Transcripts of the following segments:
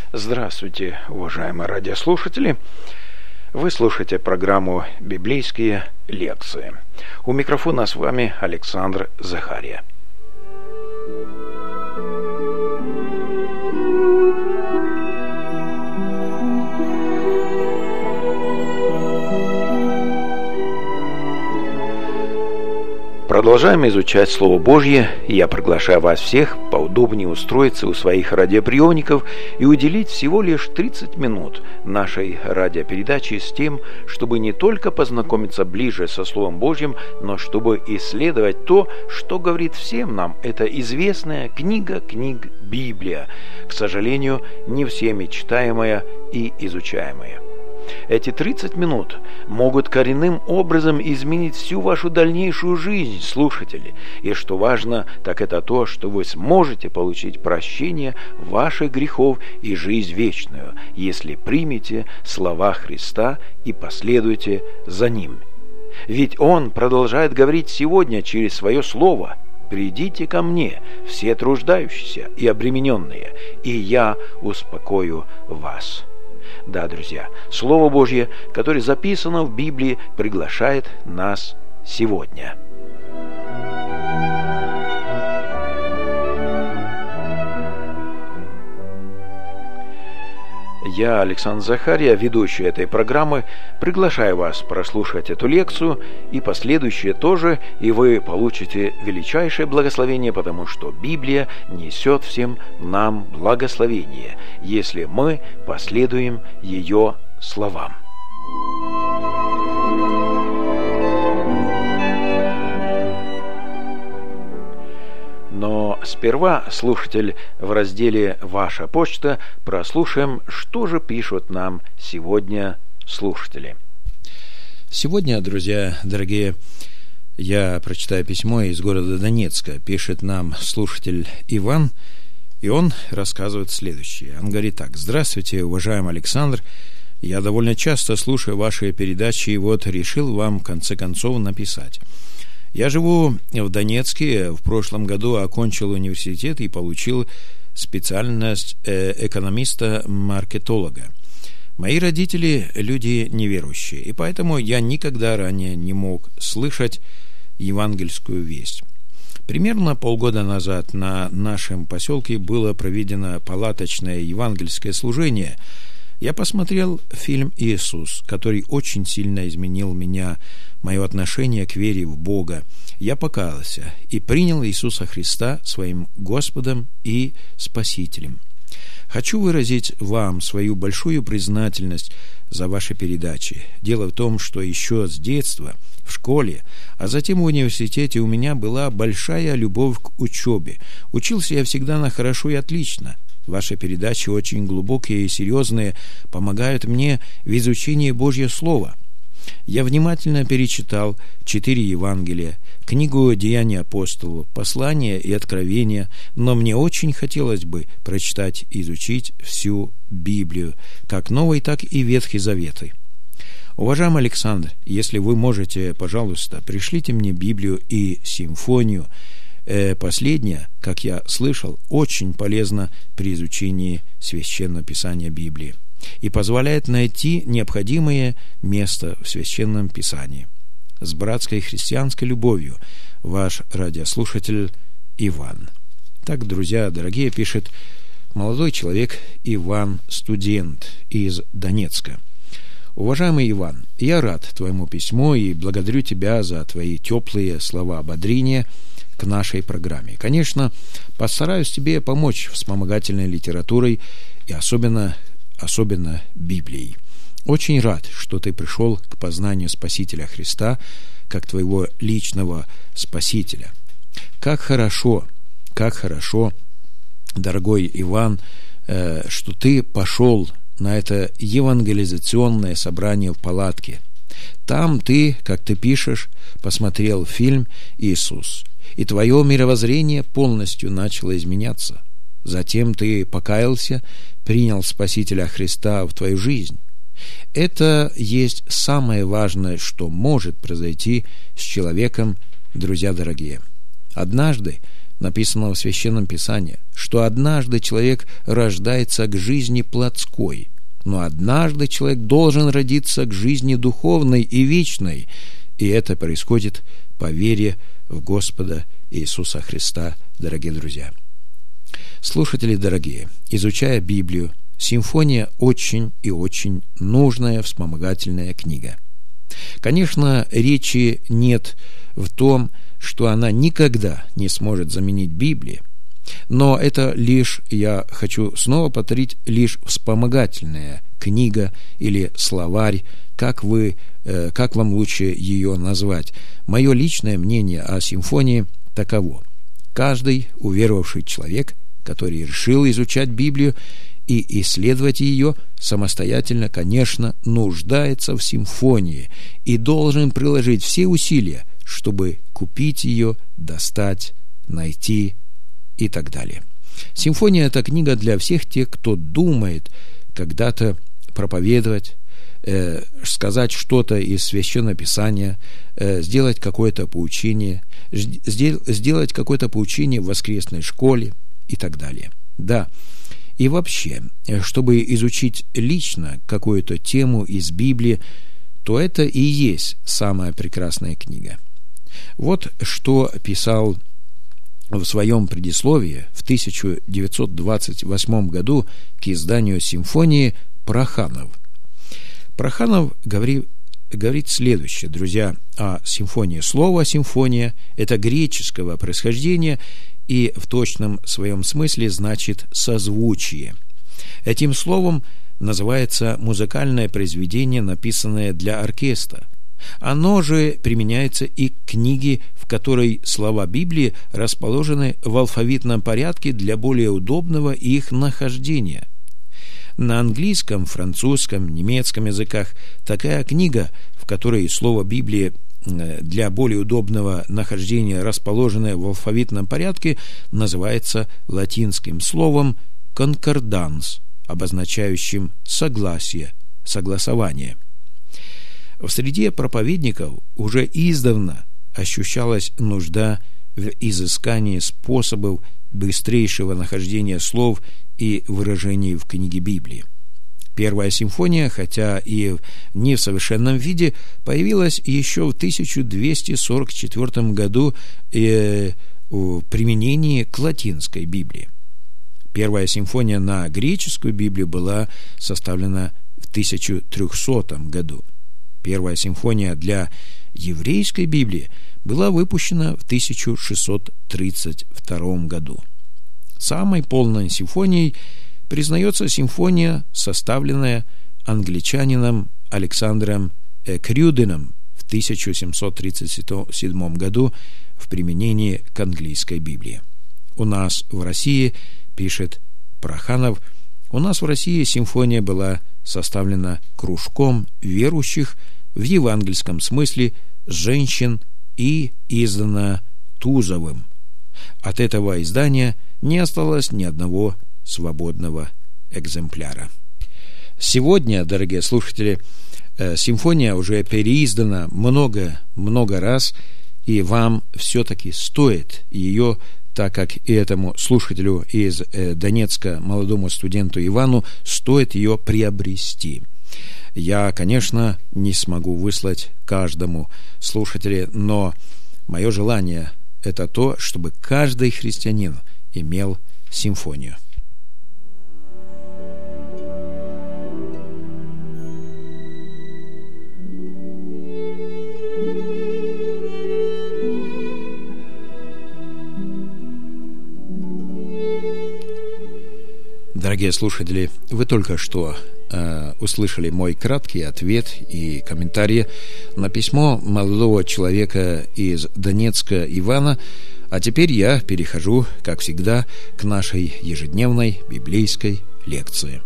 Здравствуйте, уважаемые радиослушатели! Вы слушаете программу «Библейские лекции». У микрофона с вами Александр Захария. Продолжаем изучать Слово Божье, и я приглашаю вас всех поудобнее устроиться у своих радиоприемников и уделить всего лишь 30 минут нашей радиопередачи с тем, чтобы не только познакомиться ближе со Словом Божьим, но чтобы исследовать то, что говорит всем нам эта известная книга книг Библия, к сожалению, не всеми читаемая и изучаемая. Эти 30 минут могут коренным образом изменить всю вашу дальнейшую жизнь, слушатели. И что важно, так это то, что вы сможете получить прощение ваших грехов и жизнь вечную, если примете слова Христа и последуете за Ним. Ведь Он продолжает говорить сегодня через Свое Слово: «Придите ко мне, все труждающиеся и обремененные, и я успокою вас». Да, друзья, Слово Божье, которое записано в Библии, приглашает нас сегодня. Я, Александр Захария, ведущий этой программы, приглашаю вас прослушать эту лекцию и последующие тоже, и вы получите величайшее благословение, потому что Библия несет всем нам благословение, если мы последуем ее словам. Но сперва, слушатель, в разделе «Ваша почта» прослушаем, что же пишут нам сегодня слушатели. Сегодня, друзья дорогие, я прочитаю письмо из города Донецка. Пишет нам слушатель Иван, и он рассказывает следующее. Он говорит так: «Здравствуйте, уважаемый Александр. Я довольно часто слушаю ваши передачи, и вот решил вам в конце концов написать. Я живу в Донецке, в прошлом году окончил университет и получил специальность экономиста-маркетолога. Мои родители – люди неверующие, и поэтому я никогда ранее не мог слышать евангельскую весть. Примерно полгода назад на нашем поселке было проведено палаточное евангельское служение. Я посмотрел фильм «Иисус», который очень сильно изменил меня, мое отношение к вере в Бога. Я покаялся и принял Иисуса Христа своим Господом и Спасителем. Хочу выразить вам свою большую признательность за ваши передачи. Дело в том, что еще с детства, в школе, а затем в университете у меня была большая любовь к учебе. Учился я всегда на хорошо и отлично. Ваши передачи очень глубокие и серьезные, помогают мне в изучении Божьего Слова. Я внимательно перечитал 4 Евангелия, книгу «Деяния апостолов», послания и откровения, но мне очень хотелось бы прочитать и изучить всю Библию, как Новый, так и Ветхий Заветы. Уважаемый Александр, если вы можете, пожалуйста, пришлите мне Библию и симфонию. Последнее, как я слышал, очень полезно при изучении Священного Писания Библии и позволяет найти необходимое место в Священном Писании. С братской христианской любовью, ваш радиослушатель Иван. Так, друзья дорогие, пишет молодой человек Иван, студент из Донецка. Уважаемый Иван, я рад твоему письму и благодарю тебя за твои теплые слова ободрения к нашей программе. Конечно, постараюсь тебе помочь вспомогательной литературой и особенно Библией. Очень рад, что ты пришел к познанию Спасителя Христа как твоего личного Спасителя. Как хорошо, дорогой Иван, что ты пошел на это евангелизационное собрание в палатке. Там ты, как ты пишешь, посмотрел фильм «Иисус», и твое мировоззрение полностью начало изменяться. Затем ты покаялся, принял Спасителя Христа в твою жизнь. Это есть самое важное, что может произойти с человеком, друзья дорогие. Однажды написано в Священном Писании, что однажды человек рождается к жизни плотской, но однажды человек должен родиться к жизни духовной и вечной, и это происходит по вере в Господа Иисуса Христа, дорогие друзья. Слушатели дорогие, изучая Библию, «Симфония» очень и очень нужная вспомогательная книга. Конечно, речи нет в том, что она никогда не сможет заменить Библию, но это лишь, я хочу снова повторить, лишь вспомогательная книга или словарь, как вам лучше ее назвать. Мое личное мнение о симфонии таково. Каждый уверовавший человек, который решил изучать Библию и исследовать ее самостоятельно, конечно, нуждается в симфонии и должен приложить все усилия, чтобы купить ее, достать, найти и так далее. Симфония – это книга для всех тех, кто думает когда-то проповедовать, сказать что-то из Священного Писания, сделать какое-то поучение, сделать какое-то поучение в воскресной школе и так далее. Да, и вообще, чтобы изучить лично какую-то тему из Библии, то это и есть самая прекрасная книга. Вот что писал в своем предисловии в 1928 году к изданию «Симфонии» Проханов. Проханов говорит следующее, друзья, о симфонии. Слово «симфония» – это греческого происхождения и в точном своем смысле значит «созвучие». Этим словом называется музыкальное произведение, написанное для оркестра. Оно же применяется и к книге, в которой слова Библии расположены в алфавитном порядке для более удобного их нахождения. На английском, французском, немецком языках такая книга, в которой слово Библии для более удобного нахождения расположенное в алфавитном порядке, называется латинским словом «конкорданс», обозначающим «согласие», «согласование». В среде проповедников уже издавна ощущалась нужда в изыскании способов быстрейшего нахождения слов и выражений в книге Библии. Первая симфония, хотя и не в совершенном виде, появилась еще в 1244 году в применении к латинской Библии. Первая симфония на греческую Библию была составлена в 1300 году. Первая симфония для еврейской Библии была выпущена в 1632 году. Самой полной симфонией признается симфония, составленная англичанином Александром Крюденом в 1737 году в применении к английской Библии. У нас в России, пишет Проханов, у нас в России симфония была составлена кружком верующих в евангельском смысле женщин и издана Тузовым. От этого издания не осталось ни одного свободного экземпляра. Сегодня, дорогие слушатели, симфония уже переиздана много раз, и вам все-таки стоит ее, так как и этому слушателю из Донецка, молодому студенту Ивану, стоит ее приобрести. Я, конечно, не смогу выслать каждому слушателю, но мое желание – это то, чтобы каждый христианин имел симфонию. Дорогие слушатели, вы только что услышали мой краткий ответ и комментарий на письмо молодого человека из Донецка Ивана, а теперь я перехожу, как всегда, к нашей ежедневной библейской лекции.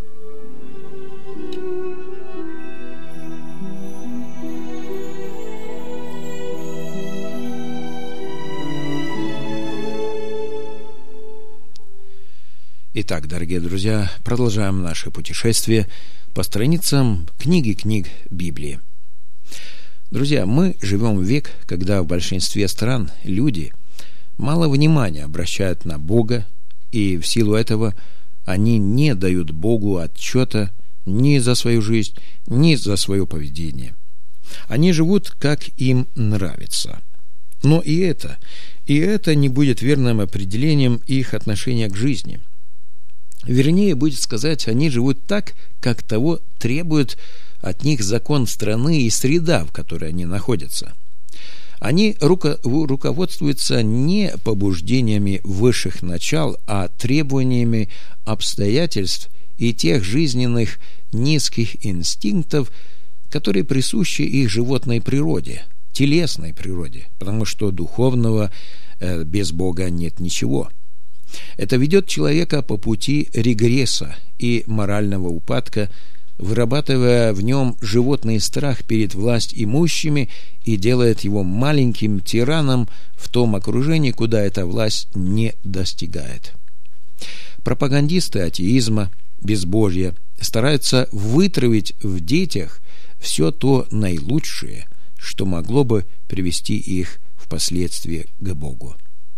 Итак, дорогие друзья, продолжаем наше путешествие по страницам книги книг Библии. Друзья, мы живем в век, когда в большинстве стран люди мало внимания обращают на Бога, и в силу этого они не дают Богу отчета ни за свою жизнь, ни за свое поведение. Они живут, как им нравится. Но и это не будет верным определением их отношения к жизни. Вернее, будет сказать, они живут так, как того требует от них закон страны и среда, в которой они находятся. Они руководствуются не побуждениями высших начал, а требованиями обстоятельств и тех жизненных низких инстинктов, которые присущи их животной природе, телесной природе, потому что духовного без Бога нет ничего. Это ведет человека по пути регресса и морального упадка, вырабатывая в нем животный страх перед власть имущими и делает его маленьким тираном в том окружении, куда эта власть не достигает. Пропагандисты атеизма, безбожья стараются вытравить в детях все то наилучшее, что могло бы привести их впоследствии к Богу.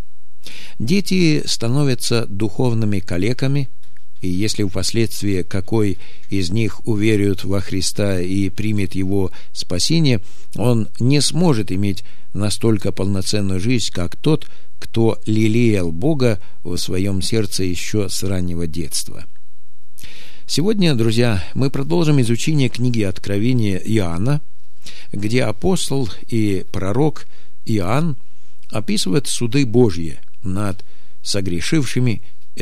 Дети становятся духовными калеками, и если впоследствии какой из них уверует во Христа и примет Его спасение, он не сможет иметь настолько полноценную жизнь, как тот, кто лелеял Бога в своем сердце еще с раннего детства. Сегодня, друзья, мы продолжим изучение книги Откровения Иоанна, где апостол и пророк Иоанн описывает суды Божьи над согрешившими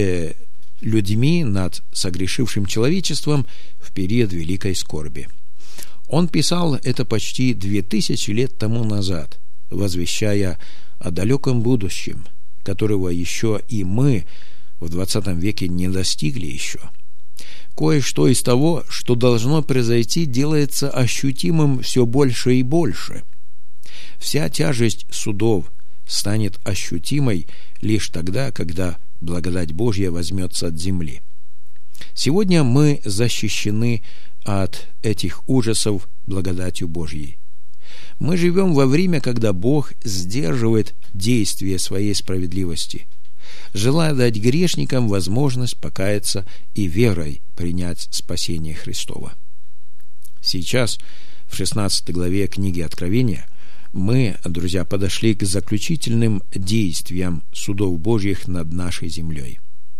людьми, над согрешившим человечеством в период великой скорби. Он писал это почти 2000 лет тому назад, возвещая о далеком будущем, которого еще и мы в 20 веке не достигли еще. Кое-что из того, что должно произойти, делается ощутимым все больше и больше. Вся тяжесть судов станет ощутимой лишь тогда, когда благодать Божья возьмется от земли. Сегодня мы защищены от этих ужасов благодатью Божьей. Мы живем во время, когда Бог сдерживает действие своей справедливости, желая дать грешникам возможность покаяться и верой принять спасение Христово. Сейчас, в 16 главе книги Откровения, мы, друзья, подошли к заключительным действиям судов Божьих над нашей землей.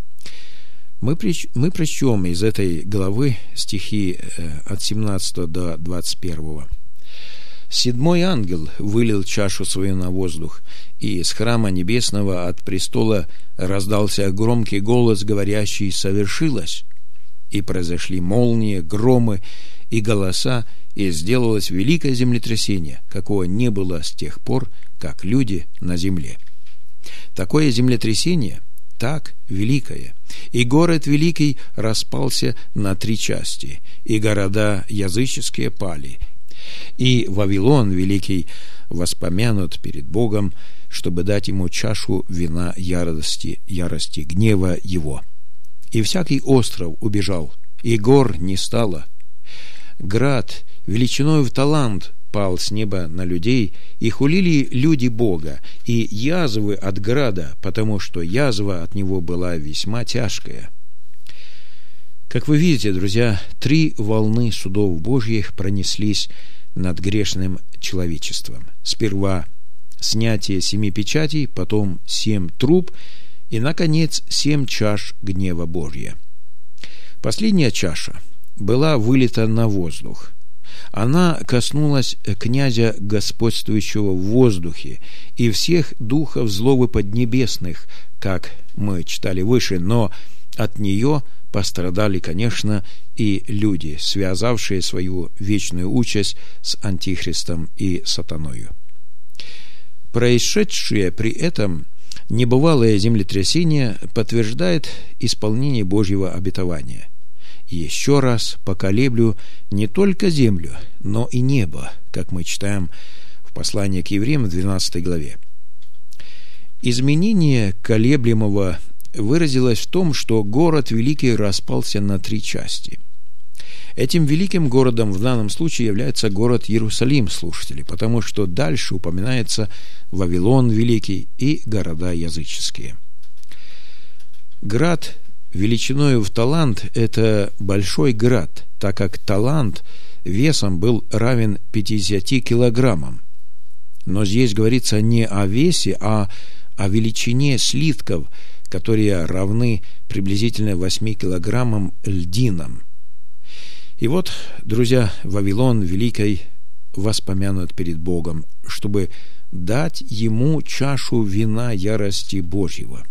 Мы прочтем из этой главы стихи от 17 до 21. «Седьмой ангел вылил чашу свою на воздух, и с храма небесного от престола раздался громкий голос, говорящий: «Совершилось!» И произошли молнии, громы и голоса, и сделалось великое землетрясение, какого не было с тех пор, как люди на земле. Такое землетрясение, так великое, и город великий распался на 3 части, и города языческие пали, и Вавилон великий воспомянут перед Богом, чтобы дать ему чашу вина ярости гнева его. И всякий остров убежал, и гор не стало. Град величиной в талант пал с неба на людей, и хулили люди Бога, и язвы от града, потому что язва от него была весьма тяжкая». Как вы видите, друзья, 3 волны судов Божьих пронеслись над грешным человечеством. Сперва снятие 7 печатей, потом 7 труб и, наконец, 7 чаш гнева Божья. Последняя чаша была вылита на воздух. Она коснулась князя, господствующего в воздухе, и всех духов злобы поднебесных, как мы читали выше, но от нее пострадали, конечно, и люди, связавшие свою вечную участь с Антихристом и Сатаною. Происшедшее при этом небывалое землетрясение подтверждает исполнение Божьего обетования. «Еще раз поколеблю не только землю, но и небо», как мы читаем в послании к евреям в 12 главе. Изменение колеблемого выразилось в том, что город великий распался на 3 части. Этим великим городом в данном случае является город Иерусалим, слушатели, потому что дальше упоминается Вавилон Великий и города языческие. Град величиною в талант – это большой град, так как талант весом был равен 50 килограммам. Но здесь говорится не о весе, а о величине слитков, которые равны приблизительно 8 килограммам льдинам. И вот, друзья, Вавилон Великий воспомянут перед Богом, чтобы дать ему чашу вина ярости Божьего.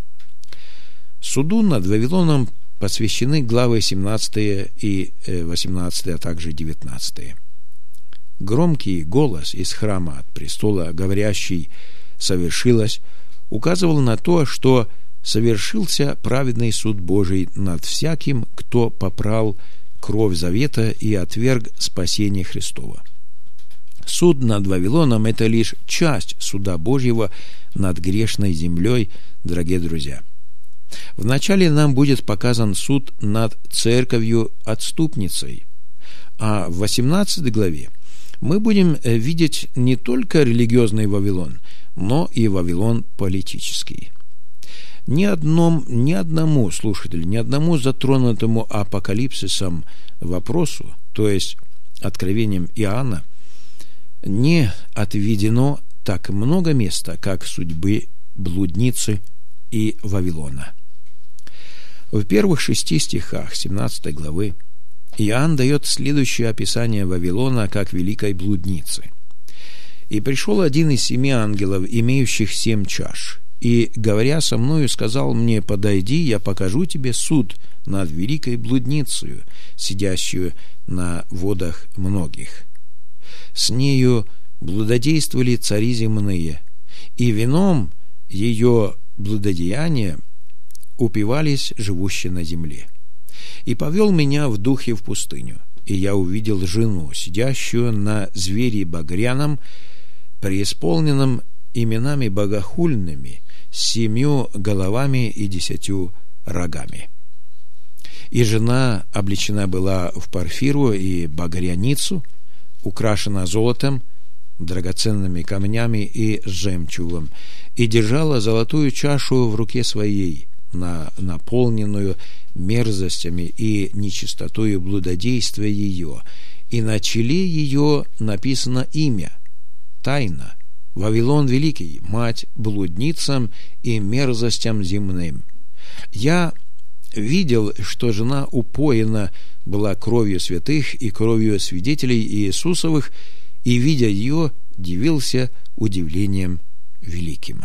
Суду над Вавилоном посвящены главы 17 и 18, а также 19. Громкий голос из храма от престола, говорящий «совершилось», указывал на то, что совершился праведный суд Божий над всяким, кто попрал кровь завета и отверг спасение Христова. Суд над Вавилоном – это лишь часть суда Божьего над грешной землей, дорогие друзья. Вначале нам будет показан суд над церковью-отступницей, а в 18 главе мы будем видеть не только религиозный Вавилон, но и Вавилон политический. Ни одному слушателю, ни одному затронутому апокалипсисом вопросу, то есть откровением Иоанна, не отведено так много места, как судьбы блудницы и Вавилона. В первых 6 стихах 17 главы Иоанн дает следующее описание Вавилона как великой блудницы. «И пришел один из 7 ангелов, имеющих 7 чаш, и, говоря со мною, сказал мне: подойди, я покажу тебе суд над великой блудницею, сидящую на водах многих. С нею блудодействовали цари земные, и вином ее блудодеяния упивались живущие на земле. И повел меня в духе в пустыню, и я увидел жену, сидящую на звере багряном, преисполненном именами богохульными, с 7 головами и 10 рогами. И жена облечена была в парфиру и багряницу, украшена золотом, драгоценными камнями и жемчугом, и держала золотую чашу в руке своей, наполненную мерзостями и нечистотою блудодействия ее, и на челе ее написано имя, тайна, Вавилон Великий, мать блудницам и мерзостям земным. Я видел, что жена упоена была кровью святых и кровью свидетелей Иисусовых, и, видя ее, дивился удивлением великим».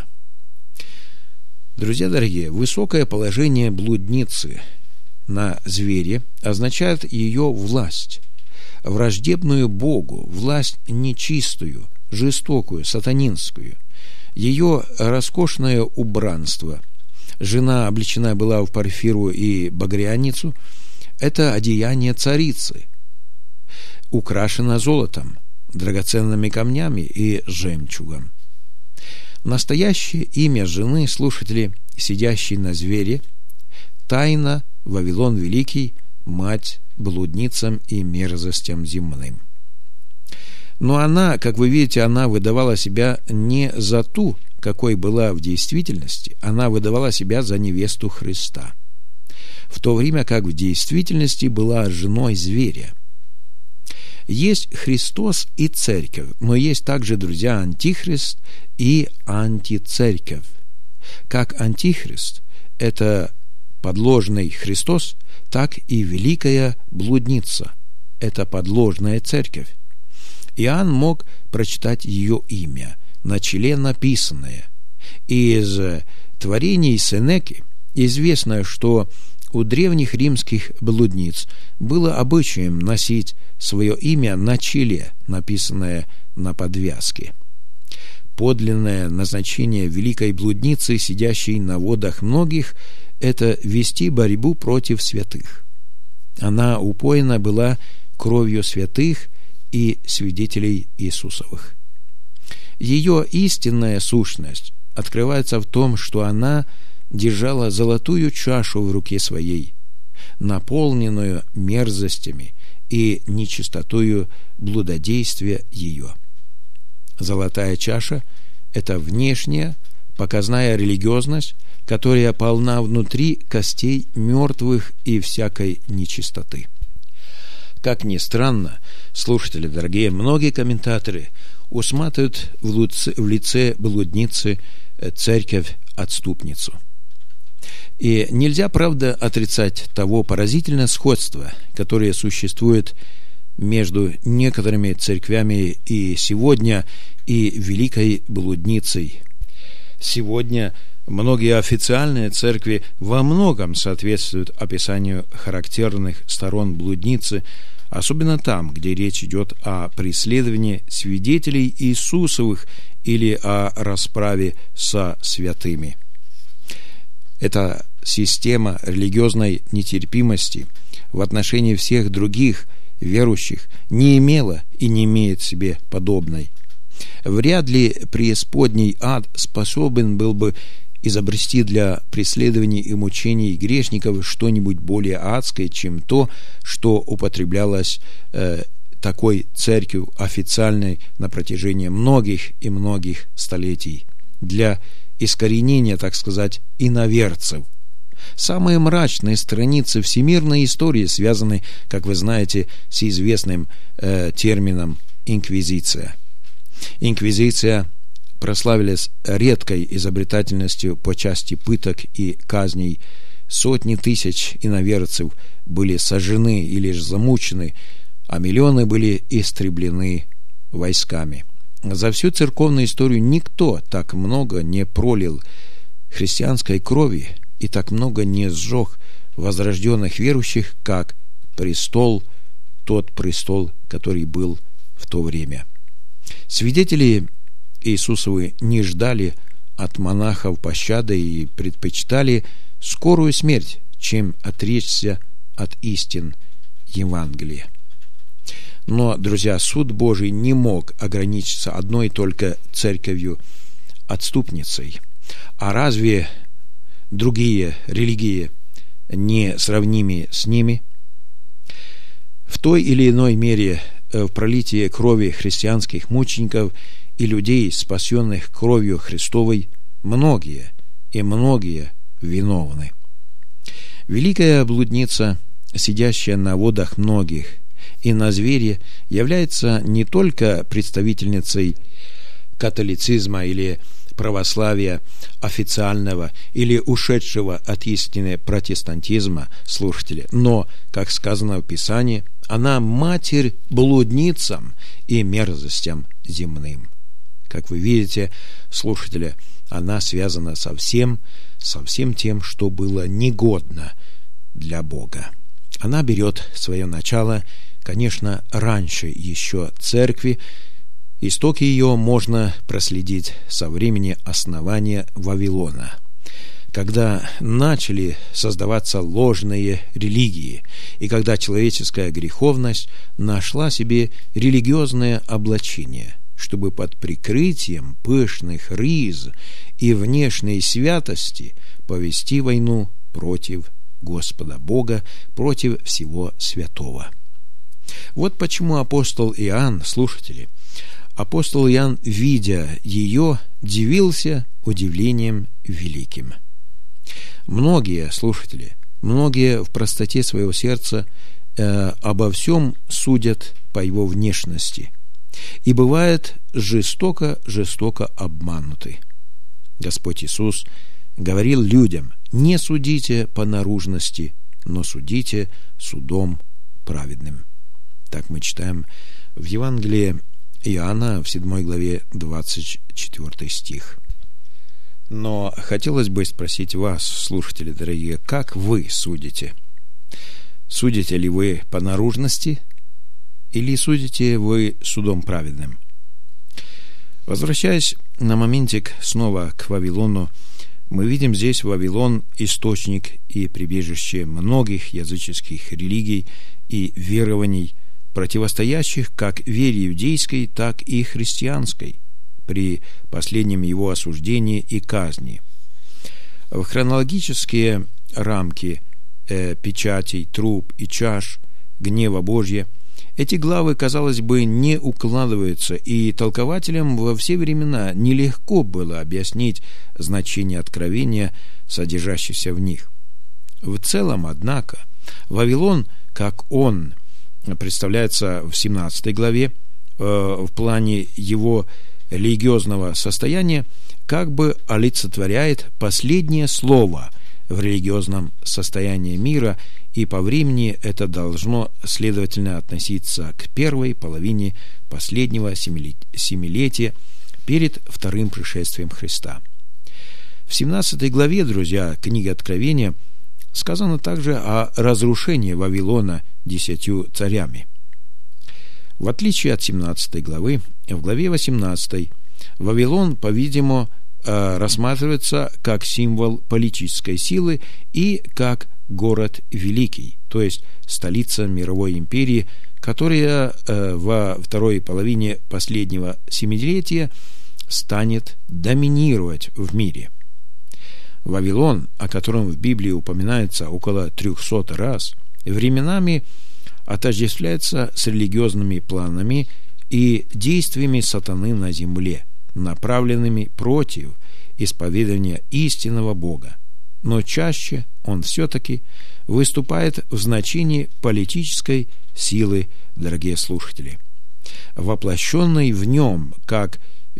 Друзья дорогие, высокое положение блудницы на звере означает ее власть, враждебную Богу, власть нечистую, жестокую, сатанинскую, ее роскошное убранство. Жена облечена была в парфиру и багряницу, это одеяние царицы, украшена золотом, драгоценными камнями и жемчугом. Настоящее имя жены, слушатели, сидящей на звере, тайна Вавилон Великий, мать блудницам и мерзостям земным. Но она, как вы видите, она выдавала себя не за ту, какой была в действительности, она выдавала себя за невесту Христа, в то время как в действительности была женой зверя. Есть Христос и Церковь, но есть также, друзья, Антихрист и Антицерковь. Как Антихрист – это подложный Христос, так и великая блудница – это подложная Церковь. Иоанн мог прочитать ее имя, на челе написанное. Из творений Сенеки известно, что у древних римских блудниц было обычаем носить свое имя на челе, написанное на подвязке. Подлинное назначение великой блудницы, сидящей на водах многих, это вести борьбу против святых. Она упоена была кровью святых и свидетелей Иисусовых. Ее истинная сущность открывается в том, что она держала золотую чашу в руке своей, наполненную мерзостями и нечистотою блудодействия ее. Золотая чаша – это внешняя, показная религиозность, которая полна внутри костей мертвых и всякой нечистоты. Как ни странно, слушатели дорогие, многие комментаторы усматривают в лице блудницы церковь-отступницу. И нельзя, правда, отрицать того поразительного сходства, которое существует между некоторыми церквями и сегодня, и великой блудницей. Сегодня многие официальные церкви во многом соответствуют описанию характерных сторон блудницы, особенно там, где речь идет о преследовании свидетелей Иисусовых или о расправе со святыми. Эта система религиозной нетерпимости в отношении всех других верующих не имела и не имеет себе подобной. Вряд ли преисподний ад способен был бы изобрести для преследований и мучений грешников что-нибудь более адское, чем то, что употреблялось такой церковью официальной на протяжении многих и многих столетий для искоренения, так сказать, иноверцев. Самые мрачные страницы всемирной истории связаны, как вы знаете, с известным термином «инквизиция». Инквизиция прославилась редкой изобретательностью по части пыток и казней. Сотни тысяч иноверцев были сожжены или же замучены, а миллионы были истреблены войсками. За всю церковную историю никто так много не пролил христианской крови и так много не сжег возрожденных верующих, как тот престол, который был в то время. Свидетели Иисусовы не ждали от монахов пощады и предпочитали скорую смерть, чем отречься от истин Евангелия. Но, друзья, суд Божий не мог ограничиться одной только церковью-отступницей. А разве другие религии не сравнимы с ними? В той или иной мере в пролитии крови христианских мучеников и людей, спасенных кровью Христовой, многие виновны. Великая блудница, сидящая на водах многих и на звере, является не только представительницей католицизма или православия официального или ушедшего от истины протестантизма, слушатели, но, как сказано в Писании, она матерь блудницам и мерзостям земным. Как вы видите, слушатели, она связана со всем тем, что было негодно для Бога. Она берет свое начало, конечно, раньше еще церкви. Истоки ее можно проследить со времени основания Вавилона, когда начали создаваться ложные религии, и когда человеческая греховность нашла себе религиозное облачение, чтобы под прикрытием пышных риз и внешней святости повести войну против Господа Бога, против всего святого. Вот почему апостол Иоанн, слушатели, апостол Иоанн, видя ее, дивился удивлением великим. Многие, слушатели, многие в простоте своего сердца обо всем судят по его внешности и бывают жестоко обмануты. Господь Иисус говорил людям: не судите по наружности, но судите судом праведным. Так мы читаем в Евангелии Иоанна в 7 главе 24 стих. Но хотелось бы спросить вас, слушатели дорогие, как вы судите? Судите ли вы по наружности или судите вы судом праведным? Возвращаясь на моментик снова к Вавилону, мы видим здесь Вавилон источник и прибежище многих языческих религий и верований, противостоящих как вере иудейской, так и христианской при последнем его осуждении и казни. В хронологические рамки печатей, труб и чаш, гнева Божья, эти главы, казалось бы, не укладываются, и толкователям во все времена нелегко было объяснить значение откровения, содержащегося в них. В целом, однако, Вавилон, как он представляется в 17 главе, в плане его религиозного состояния, как бы олицетворяет последнее слово в религиозном состоянии мира, и по времени это должно, следовательно, относиться к первой половине последнего семилетия перед вторым пришествием Христа. В 17 главе, друзья, книги Откровения сказано также о разрушении Вавилона 10 царями. В отличие от 17 главы, в главе 18 Вавилон, по-видимому, рассматривается как символ политической силы и как город великий, то есть столица мировой империи, которая во второй половине последнего семилетия станет доминировать в мире. Вавилон, о котором в Библии упоминается около 300 раз, временами отождествляется с религиозными планами и действиями сатаны на земле, направленными против исповедания истинного Бога. Но чаще он все-таки выступает в значении политической силы, дорогие слушатели, воплощенной в нем, как в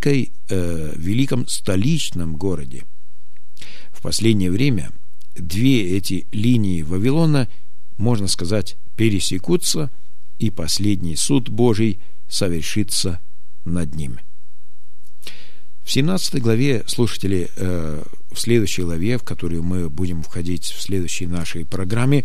великом столичном городе. В последнее время две эти линии Вавилона, можно сказать, пересекутся, и последний суд Божий совершится над ним. В 17 главе, слушатели, в следующей главе, в которую мы будем входить в следующей нашей программе,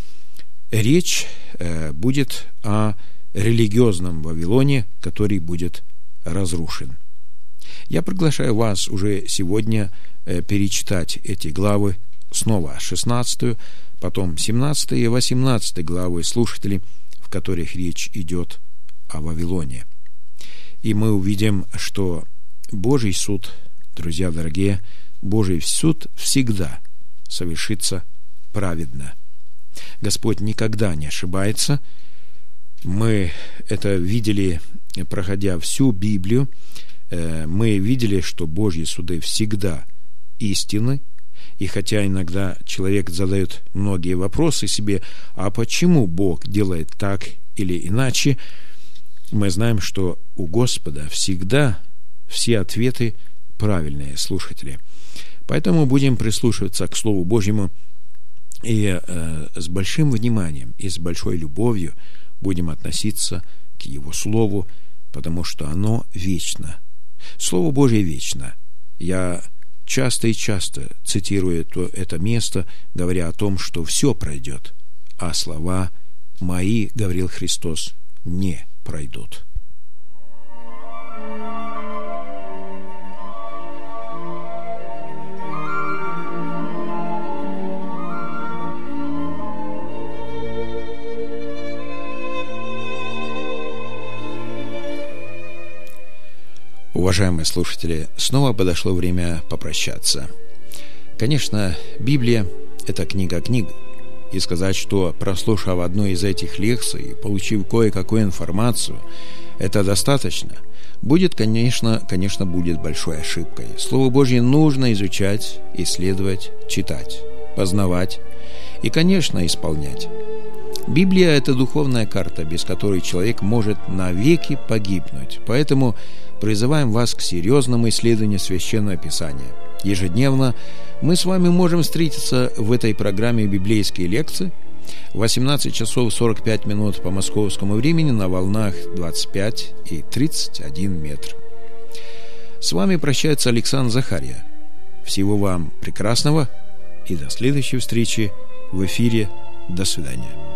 речь будет о религиозном Вавилоне, который будет разрушен. Я приглашаю вас уже сегодня перечитать эти главы снова, 16, потом 17 и 18 главы, слушатели, в которых речь идет о Вавилоне. И мы увидим, что Божий суд, друзья дорогие, Божий суд всегда совершится праведно. Господь никогда не ошибается. Мы это видели, проходя всю Библию. Мы видели, что Божьи суды всегда истинны. И хотя иногда человек задает многие вопросы себе, а почему Бог делает так или иначе, мы знаем, что у Господа всегда все ответы правильные, слушатели. Поэтому будем прислушиваться к Слову Божьему и с большим вниманием и с большой любовью будем относиться к Его Слову, потому что оно вечно. Слово Божье вечно. Я часто и часто цитирую это место, говоря о том, что все пройдет, а слова мои, говорил Христос, не пройдут. Уважаемые слушатели, снова подошло время попрощаться. Конечно, Библия – это книга книг. И сказать, что прослушав одну из этих лекций, получив кое-какую информацию, это достаточно, будет, конечно, будет большой ошибкой. Слово Божье нужно изучать, исследовать, читать, познавать и, конечно, исполнять. Библия – это духовная карта, без которой человек может навеки погибнуть. Поэтому призываем вас к серьезному исследованию Священного Писания. Ежедневно мы с вами можем встретиться в этой программе «Библейские лекции» в 18 часов 45 минут по московскому времени на волнах 25 и 31 метр. С вами прощается Александр Захарья. Всего вам прекрасного и до следующей встречи в эфире. До свидания.